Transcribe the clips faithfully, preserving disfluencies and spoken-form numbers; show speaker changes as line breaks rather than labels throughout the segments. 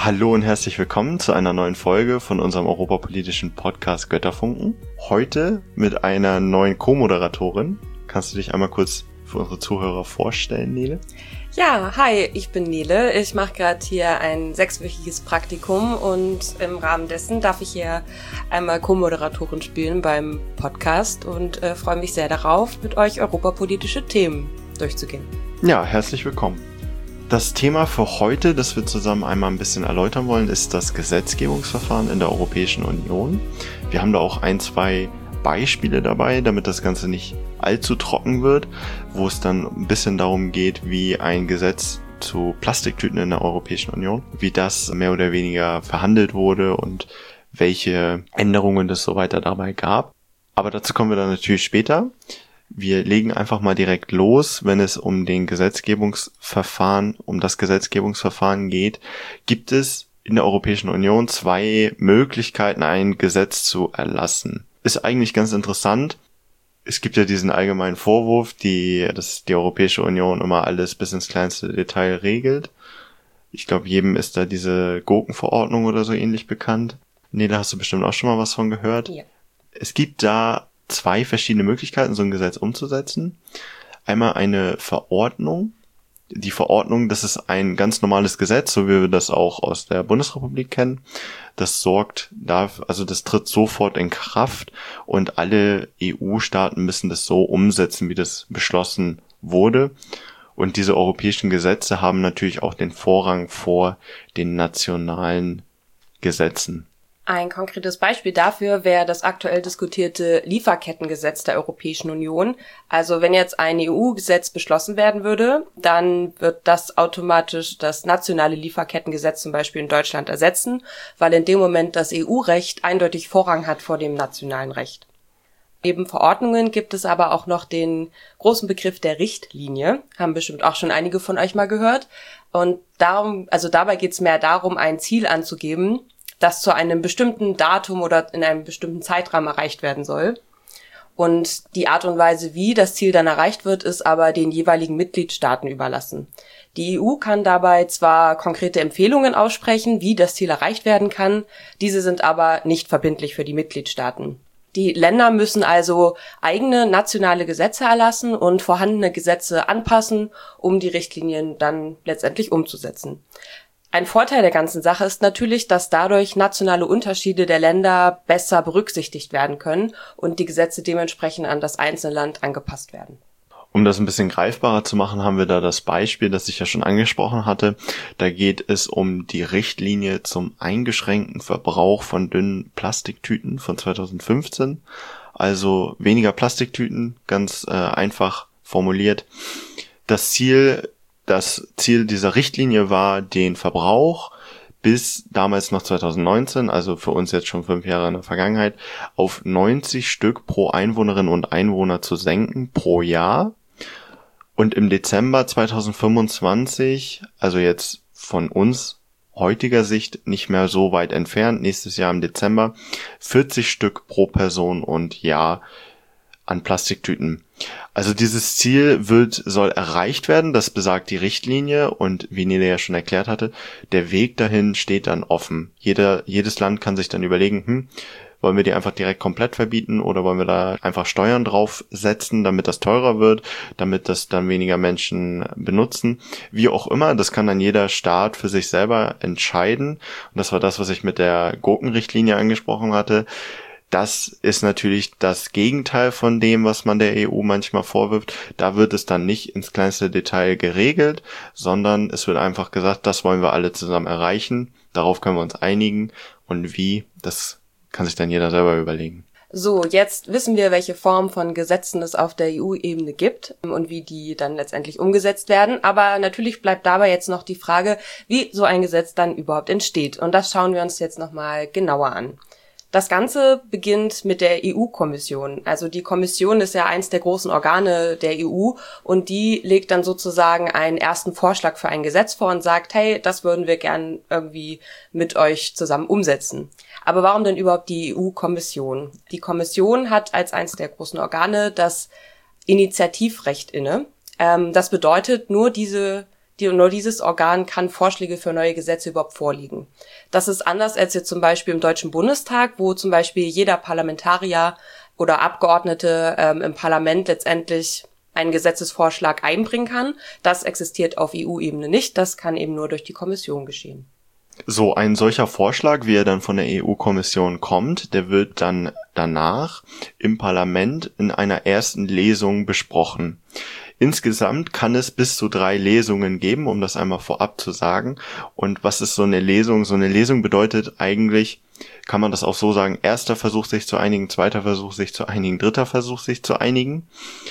Hallo und herzlich willkommen zu einer neuen Folge von unserem europapolitischen Podcast Götterfunken. Heute mit einer neuen Co-Moderatorin. Kannst du dich einmal kurz für unsere Zuhörer vorstellen, Nele?
Ja, hi, ich bin Nele. Ich mache gerade hier ein sechswöchiges Praktikum und im Rahmen dessen darf ich hier einmal Co-Moderatorin spielen beim Podcast und äh, freue mich sehr darauf, mit euch europapolitische Themen durchzugehen.
Ja, herzlich willkommen. Das Thema für heute, das wir zusammen einmal ein bisschen erläutern wollen, ist das Gesetzgebungsverfahren in der Europäischen Union. Wir haben da auch ein, zwei Beispiele dabei, damit das Ganze nicht allzu trocken wird, wo es dann ein bisschen darum geht, wie ein Gesetz zu Plastiktüten in der Europäischen Union, wie das mehr oder weniger verhandelt wurde und welche Änderungen es so weiter dabei gab. Aber dazu kommen wir dann natürlich später. Wir legen einfach mal direkt los, wenn es um den Gesetzgebungsverfahren, um das Gesetzgebungsverfahren geht. Gibt es in der Europäischen Union zwei Möglichkeiten, ein Gesetz zu erlassen. Ist eigentlich ganz interessant. Es gibt ja diesen allgemeinen Vorwurf, die, dass die Europäische Union immer alles bis ins kleinste Detail regelt. Ich glaube, jedem ist da diese Gurkenverordnung oder so ähnlich bekannt. Nee, da hast du bestimmt auch schon mal was von gehört.
Ja.
Es gibt da zwei verschiedene Möglichkeiten, so ein Gesetz umzusetzen. Einmal eine Verordnung. Die Verordnung, das ist ein ganz normales Gesetz, so wie wir das auch aus der Bundesrepublik kennen. Das sorgt dafür, also das tritt sofort in Kraft und alle E U-Staaten müssen das so umsetzen, wie das beschlossen wurde. Und diese europäischen Gesetze haben natürlich auch den Vorrang vor den nationalen Gesetzen.
Ein konkretes Beispiel dafür wäre das aktuell diskutierte Lieferkettengesetz der Europäischen Union. Also wenn jetzt ein E U-Gesetz beschlossen werden würde, dann wird das automatisch das nationale Lieferkettengesetz zum Beispiel in Deutschland ersetzen, weil in dem Moment das E U-Recht eindeutig Vorrang hat vor dem nationalen Recht. Neben Verordnungen gibt es aber auch noch den großen Begriff der Richtlinie, haben bestimmt auch schon einige von euch mal gehört. Und darum, also dabei geht es mehr darum, ein Ziel anzugeben, das zu einem bestimmten Datum oder in einem bestimmten Zeitrahmen erreicht werden soll. Und die Art und Weise, wie das Ziel dann erreicht wird, ist aber den jeweiligen Mitgliedstaaten überlassen. Die E U kann dabei zwar konkrete Empfehlungen aussprechen, wie das Ziel erreicht werden kann, diese sind aber nicht verbindlich für die Mitgliedstaaten. Die Länder müssen also eigene nationale Gesetze erlassen und vorhandene Gesetze anpassen, um die Richtlinien dann letztendlich umzusetzen. Ein Vorteil der ganzen Sache ist natürlich, dass dadurch nationale Unterschiede der Länder besser berücksichtigt werden können und die Gesetze dementsprechend an das einzelne Land angepasst werden.
Um das ein bisschen greifbarer zu machen, haben wir da das Beispiel, das ich ja schon angesprochen hatte. Da geht es um die Richtlinie zum eingeschränkten Verbrauch von dünnen Plastiktüten von zweitausendfünfzehn. Also weniger Plastiktüten, ganz äh, einfach formuliert. Das Ziel Das Ziel dieser Richtlinie war, den Verbrauch bis damals noch zweitausendneunzehn, also für uns jetzt schon fünf Jahre in der Vergangenheit, auf neunzig Stück pro Einwohnerin und Einwohner zu senken pro Jahr. Und im Dezember zweitausendfünfundzwanzig, also jetzt von uns heutiger Sicht nicht mehr so weit entfernt, nächstes Jahr im Dezember, vierzig Stück pro Person und Jahr an Plastiktüten. Also dieses Ziel wird, soll erreicht werden, das besagt die Richtlinie und wie Nele ja schon erklärt hatte, der Weg dahin steht dann offen. Jeder, jedes Land kann sich dann überlegen, hm, wollen wir die einfach direkt komplett verbieten oder wollen wir da einfach Steuern draufsetzen, damit das teurer wird, damit das dann weniger Menschen benutzen. Wie auch immer, das kann dann jeder Staat für sich selber entscheiden. Und das war das, was ich mit der Gurkenrichtlinie angesprochen hatte. Das ist natürlich das Gegenteil von dem, was man der E U manchmal vorwirft. Da wird es dann nicht ins kleinste Detail geregelt, sondern es wird einfach gesagt, das wollen wir alle zusammen erreichen. Darauf können wir uns einigen. Und wie, das kann sich dann jeder selber überlegen.
So, jetzt wissen wir, welche Form von Gesetzen es auf der E U-Ebene gibt und wie die dann letztendlich umgesetzt werden. Aber natürlich bleibt dabei jetzt noch die Frage, wie so ein Gesetz dann überhaupt entsteht. Und das schauen wir uns jetzt nochmal genauer an. Das Ganze beginnt mit der E U-Kommission. Also die Kommission ist ja eins der großen Organe der E U und die legt dann sozusagen einen ersten Vorschlag für ein Gesetz vor und sagt, hey, das würden wir gern irgendwie mit euch zusammen umsetzen. Aber warum denn überhaupt die E U-Kommission? Die Kommission hat als eins der großen Organe das Initiativrecht inne. Ähm, das bedeutet, nur diese Die, nur dieses Organ kann Vorschläge für neue Gesetze überhaupt vorlegen. Das ist anders als jetzt zum Beispiel im Deutschen Bundestag, wo zum Beispiel jeder Parlamentarier oder Abgeordnete ähm, im Parlament letztendlich einen Gesetzesvorschlag einbringen kann. Das existiert auf E U-Ebene nicht. Das kann eben nur durch die Kommission geschehen.
So, ein solcher Vorschlag, wie er dann von der E U-Kommission kommt, der wird dann danach im Parlament in einer ersten Lesung besprochen. Insgesamt kann es bis zu drei Lesungen geben, um das einmal vorab zu sagen. Und was ist so eine Lesung? So eine Lesung bedeutet eigentlich, kann man das auch so sagen, erster Versuch sich zu einigen, zweiter Versuch sich zu einigen, dritter Versuch sich zu einigen.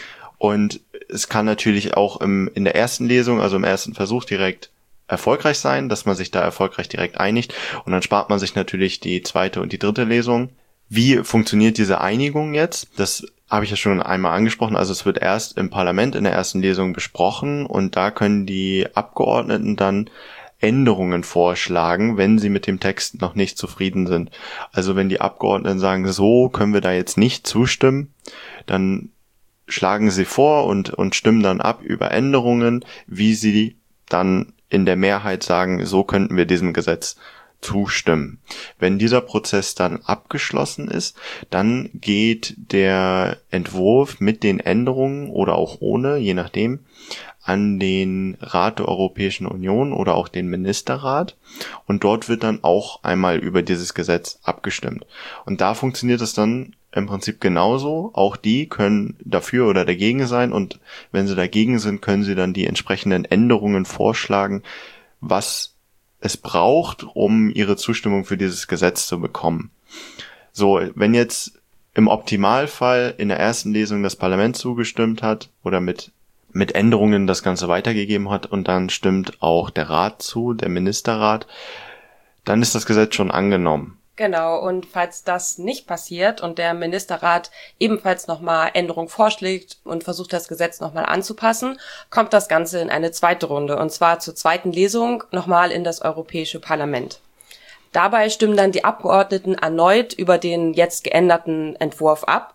Und es kann natürlich auch im, in der ersten Lesung, also im ersten Versuch direkt erfolgreich sein, dass man sich da erfolgreich direkt einigt. Und dann spart man sich natürlich die zweite und die dritte Lesung. Wie funktioniert diese Einigung jetzt? Das habe ich ja schon einmal angesprochen. Also es wird erst im Parlament in der ersten Lesung besprochen und da können die Abgeordneten dann Änderungen vorschlagen, wenn sie mit dem Text noch nicht zufrieden sind. Also wenn die Abgeordneten sagen, so können wir da jetzt nicht zustimmen, dann schlagen sie vor und, und stimmen dann ab über Änderungen, wie sie dann in der Mehrheit sagen, so könnten wir diesem Gesetz zustimmen. Wenn dieser Prozess dann abgeschlossen ist, dann geht der Entwurf mit den Änderungen oder auch ohne, je nachdem, an den Rat der Europäischen Union oder auch den Ministerrat und dort wird dann auch einmal über dieses Gesetz abgestimmt. Und da funktioniert es dann im Prinzip genauso. Auch die können dafür oder dagegen sein und wenn sie dagegen sind, können sie dann die entsprechenden Änderungen vorschlagen, was es braucht, um ihre Zustimmung für dieses Gesetz zu bekommen. So, wenn jetzt im Optimalfall in der ersten Lesung das Parlament zugestimmt hat oder mit mit Änderungen das Ganze weitergegeben hat und dann stimmt auch der Rat zu, der Ministerrat, dann ist das Gesetz schon angenommen.
Genau, und falls das nicht passiert und der Ministerrat ebenfalls nochmal Änderungen vorschlägt und versucht, das Gesetz nochmal anzupassen, kommt das Ganze in eine zweite Runde, und zwar zur zweiten Lesung nochmal in das Europäische Parlament. Dabei stimmen dann die Abgeordneten erneut über den jetzt geänderten Entwurf ab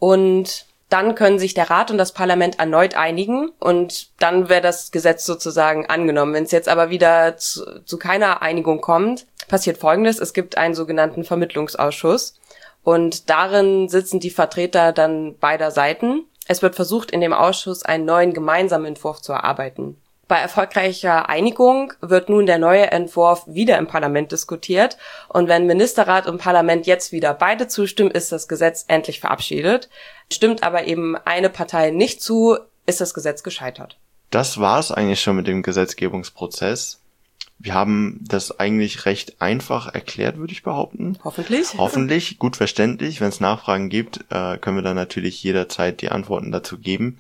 und dann können sich der Rat und das Parlament erneut einigen und dann wäre das Gesetz sozusagen angenommen. Wenn es jetzt aber wieder zu, zu keiner Einigung kommt, passiert Folgendes: Es gibt einen sogenannten Vermittlungsausschuss und darin sitzen die Vertreter dann beider Seiten. Es wird versucht, in dem Ausschuss einen neuen gemeinsamen Entwurf zu erarbeiten. Bei erfolgreicher Einigung wird nun der neue Entwurf wieder im Parlament diskutiert und wenn Ministerrat und Parlament jetzt wieder beide zustimmen, ist das Gesetz endlich verabschiedet. Stimmt aber eben eine Partei nicht zu, ist das Gesetz gescheitert.
Das war's eigentlich schon mit dem Gesetzgebungsprozess. Wir haben das eigentlich recht einfach erklärt, würde ich behaupten.
Hoffentlich.
Hoffentlich, gut verständlich. Wenn es Nachfragen gibt, können wir dann natürlich jederzeit die Antworten dazu geben.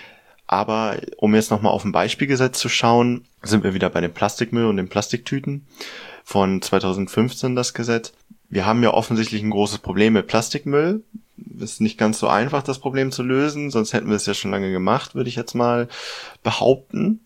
Aber um jetzt nochmal auf ein Beispielgesetz zu schauen, sind wir wieder bei dem Plastikmüll und den Plastiktüten von zweitausendfünfzehn, das Gesetz. Wir haben ja offensichtlich ein großes Problem mit Plastikmüll. Ist nicht ganz so einfach, das Problem zu lösen, sonst hätten wir es ja schon lange gemacht, würde ich jetzt mal behaupten.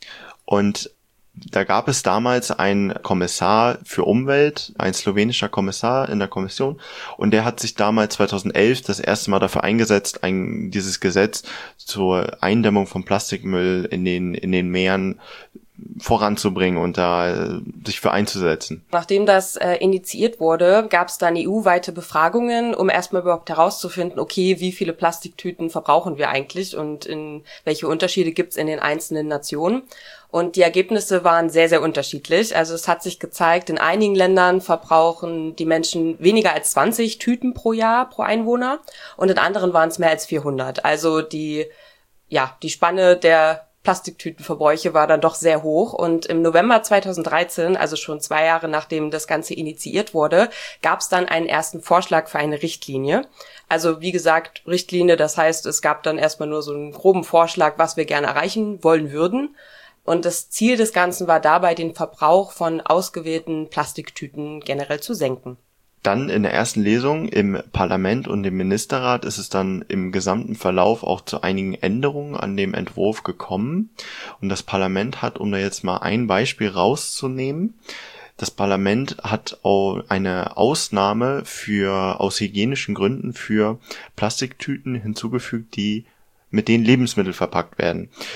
Und da gab es damals einen Kommissar für Umwelt, ein slowenischer Kommissar in der Kommission, und der hat sich damals zweitausendelf das erste Mal dafür eingesetzt, ein, dieses Gesetz zur Eindämmung von Plastikmüll in den in den Meeren voranzubringen und da äh, sich für einzusetzen.
Nachdem das äh, initiiert wurde, gab es dann E U-weite Befragungen, um erstmal überhaupt herauszufinden, okay, wie viele Plastiktüten verbrauchen wir eigentlich und in welche Unterschiede gibt's in den einzelnen Nationen. Und die Ergebnisse waren sehr, sehr unterschiedlich. Also es hat sich gezeigt, in einigen Ländern verbrauchen die Menschen weniger als zwanzig Tüten pro Jahr, pro Einwohner. Und in anderen waren es mehr als vierhundert. Also die, ja, die Spanne der Plastiktütenverbräuche war dann doch sehr hoch. Und im November zweitausenddreizehn, also schon zwei Jahre nachdem das Ganze initiiert wurde, gab es dann einen ersten Vorschlag für eine Richtlinie. Also wie gesagt, Richtlinie, das heißt, es gab dann erstmal nur so einen groben Vorschlag, was wir gerne erreichen wollen würden. Und das Ziel des Ganzen war dabei, den Verbrauch von ausgewählten Plastiktüten generell zu senken.
Dann in der ersten Lesung im Parlament und im Ministerrat ist es dann im gesamten Verlauf auch zu einigen Änderungen an dem Entwurf gekommen. Und das Parlament hat, um da jetzt mal ein Beispiel rauszunehmen, das Parlament hat auch eine Ausnahme für aus hygienischen Gründen für Plastiktüten hinzugefügt, die mit denen Lebensmittel verpackt werden.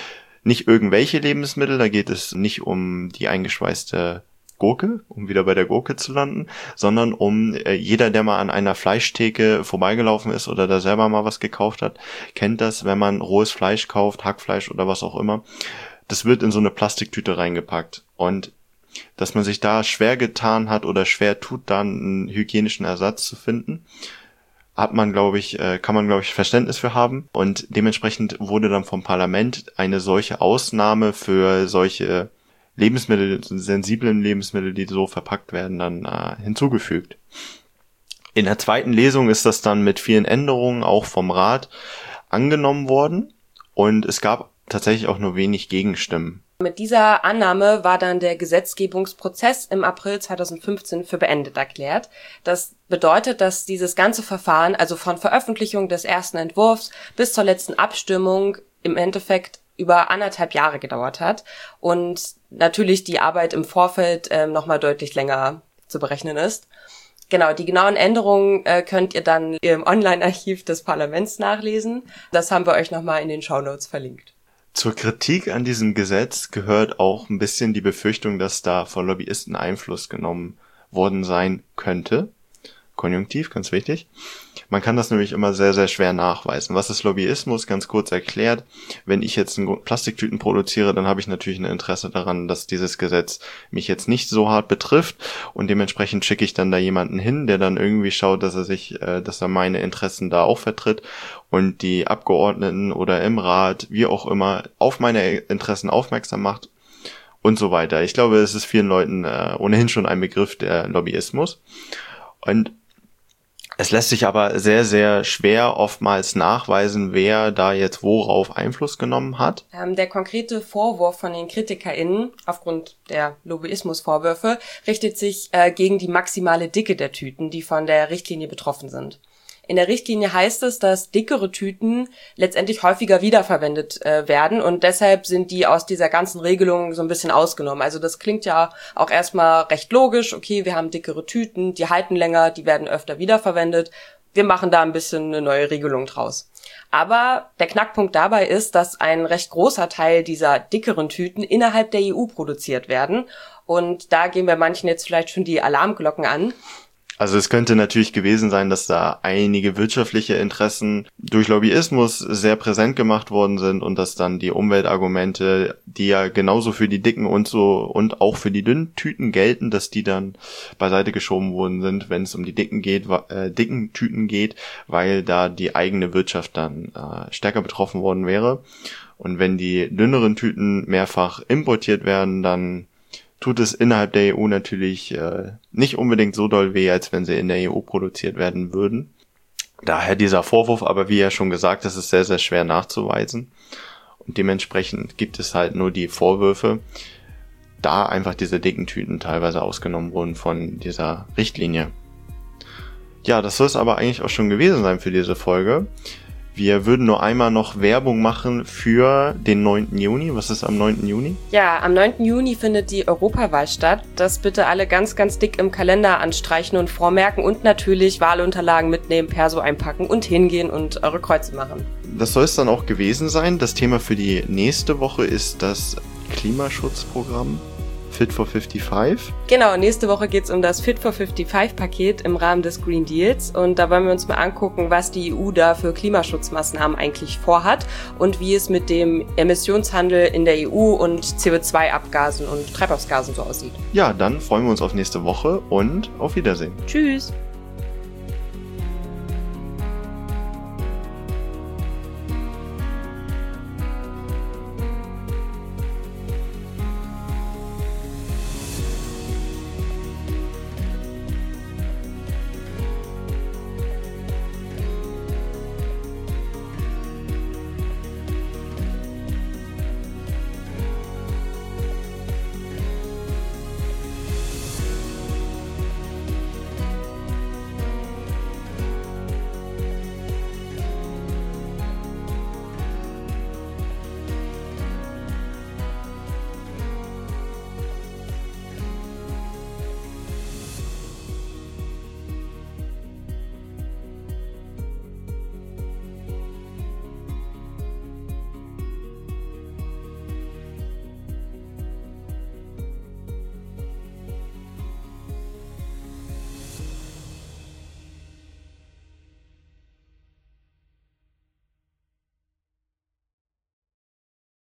nicht irgendwelche Lebensmittel, da geht es nicht um die eingeschweißte Gurke, um wieder bei der Gurke zu landen, sondern um äh, jeder, der mal an einer Fleischtheke vorbeigelaufen ist oder da selber mal was gekauft hat, kennt das, wenn man rohes Fleisch kauft, Hackfleisch oder was auch immer. Das wird in so eine Plastiktüte reingepackt. Und dass man sich da schwer getan hat oder schwer tut, da einen hygienischen Ersatz zu finden, hat man, glaube ich, äh, kann man, glaube ich, Verständnis für haben. Und dementsprechend wurde dann vom Parlament eine solche Ausnahme für solche Lebensmittel, sensiblen Lebensmittel, die so verpackt werden, dann äh, hinzugefügt. In der zweiten Lesung ist das dann mit vielen Änderungen auch vom Rat angenommen worden und es gab tatsächlich auch nur wenig Gegenstimmen.
Mit dieser Annahme war dann der Gesetzgebungsprozess im April zweitausendfünfzehn für beendet erklärt. Das bedeutet, dass dieses ganze Verfahren, also von Veröffentlichung des ersten Entwurfs bis zur letzten Abstimmung, im Endeffekt über anderthalb Jahre gedauert hat und natürlich die Arbeit im Vorfeld äh, nochmal deutlich länger zu berechnen ist. Genau, die genauen Änderungen äh, könnt ihr dann im Online-Archiv des Parlaments nachlesen. Das haben wir euch nochmal in den Shownotes verlinkt.
Zur Kritik an diesem Gesetz gehört auch ein bisschen die Befürchtung, dass da von Lobbyisten Einfluss genommen worden sein könnte. Konjunktiv, ganz wichtig. Man kann das nämlich immer sehr, sehr schwer nachweisen. Was ist Lobbyismus? Ganz kurz erklärt. Wenn ich jetzt Plastiktüten produziere, dann habe ich natürlich ein Interesse daran, dass dieses Gesetz mich jetzt nicht so hart betrifft und dementsprechend schicke ich dann da jemanden hin, der dann irgendwie schaut, dass er sich, äh, dass er meine Interessen da auch vertritt und die Abgeordneten oder im Rat, wie auch immer, auf meine Interessen aufmerksam macht und so weiter. Ich glaube, es ist vielen Leuten äh, ohnehin schon ein Begriff, der Lobbyismus. Und es lässt sich aber sehr, sehr schwer oftmals nachweisen, wer da jetzt worauf Einfluss genommen hat.
Ähm, der konkrete Vorwurf von den KritikerInnen aufgrund der Lobbyismusvorwürfe richtet sich äh, gegen die maximale Dicke der Tüten, die von der Richtlinie betroffen sind. In der Richtlinie heißt es, dass dickere Tüten letztendlich häufiger wiederverwendet äh, werden und deshalb sind die aus dieser ganzen Regelung so ein bisschen ausgenommen. Also das klingt ja auch erstmal recht logisch. Okay, wir haben dickere Tüten, die halten länger, die werden öfter wiederverwendet. Wir machen da ein bisschen eine neue Regelung draus. Aber der Knackpunkt dabei ist, dass ein recht großer Teil dieser dickeren Tüten innerhalb der E U produziert werden. Und da gehen bei manchen jetzt vielleicht schon die Alarmglocken an.
Also es könnte natürlich gewesen sein, dass da einige wirtschaftliche Interessen durch Lobbyismus sehr präsent gemacht worden sind und dass dann die Umweltargumente, die ja genauso für die dicken und so und auch für die dünnen Tüten gelten, dass die dann beiseite geschoben worden sind, wenn es um die dicken geht, äh, dicken Tüten geht, weil da die eigene Wirtschaft dann äh, stärker betroffen worden wäre. Und wenn die dünneren Tüten mehrfach importiert werden, dann tut es innerhalb der E U natürlich äh, nicht unbedingt so doll weh, als wenn sie in der E U produziert werden würden. Daher dieser Vorwurf, aber wie ja schon gesagt, das ist sehr, sehr schwer nachzuweisen. Und dementsprechend gibt es halt nur die Vorwürfe, da einfach diese dicken Tüten teilweise ausgenommen wurden von dieser Richtlinie. Ja, das soll es aber eigentlich auch schon gewesen sein für diese Folge. Wir würden nur einmal noch Werbung machen für den neunten Juni. Was ist am neunten Juni?
Ja, am neunten Juni findet die Europawahl statt. Das bitte alle ganz, ganz dick im Kalender anstreichen und vormerken und natürlich Wahlunterlagen mitnehmen, Perso einpacken und hingehen und eure Kreuze machen.
Das soll es dann auch gewesen sein. Das Thema für die nächste Woche ist das Klimaschutzprogramm Fit for fünfundfünfzig.
Genau, nächste Woche geht's um das Fit for fünfundfünfzig-Paket im Rahmen des Green Deals und da wollen wir uns mal angucken, was die E U da für Klimaschutzmaßnahmen eigentlich vorhat und wie es mit dem Emissionshandel in der E U und C O zwei Abgasen und Treibhausgasen so aussieht.
Ja, dann freuen wir uns auf nächste Woche und auf Wiedersehen.
Tschüss!